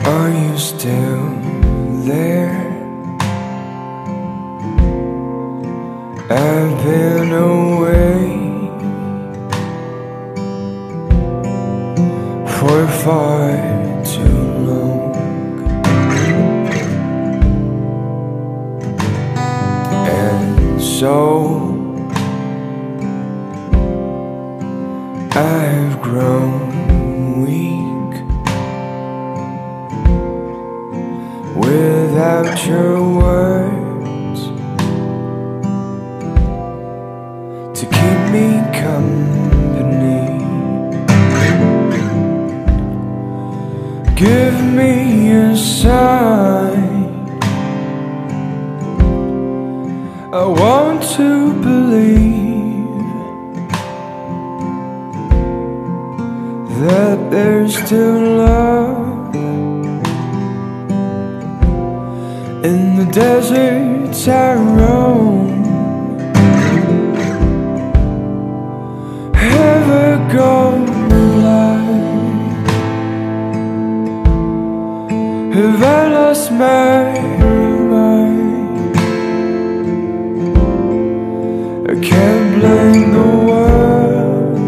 Are you still there? I've been away for far too long, and so I've grown weak without your words to keep me company. Give me a sign, I want to believe that there's still love in the deserts I roam. Ever gone blind? Have I lost my mind? I can't blame the world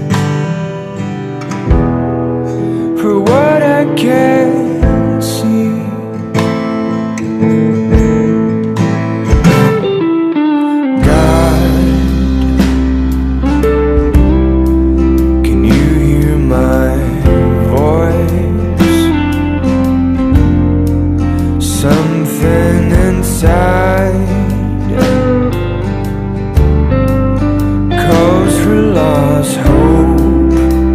for what I can't see. God, can you hear my voice? Something inside calls for lost hope,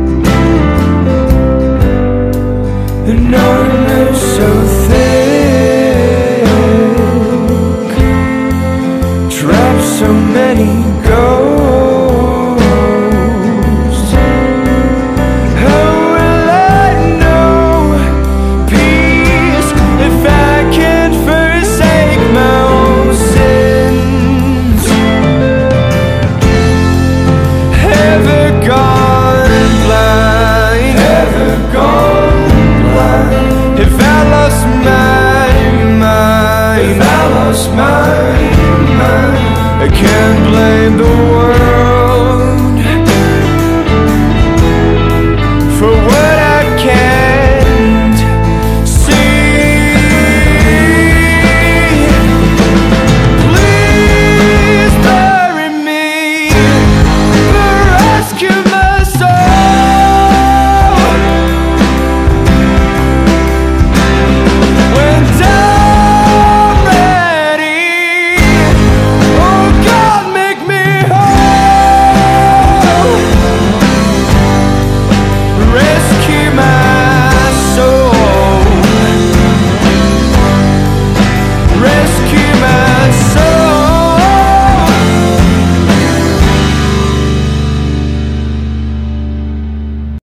and armor so thick traps so many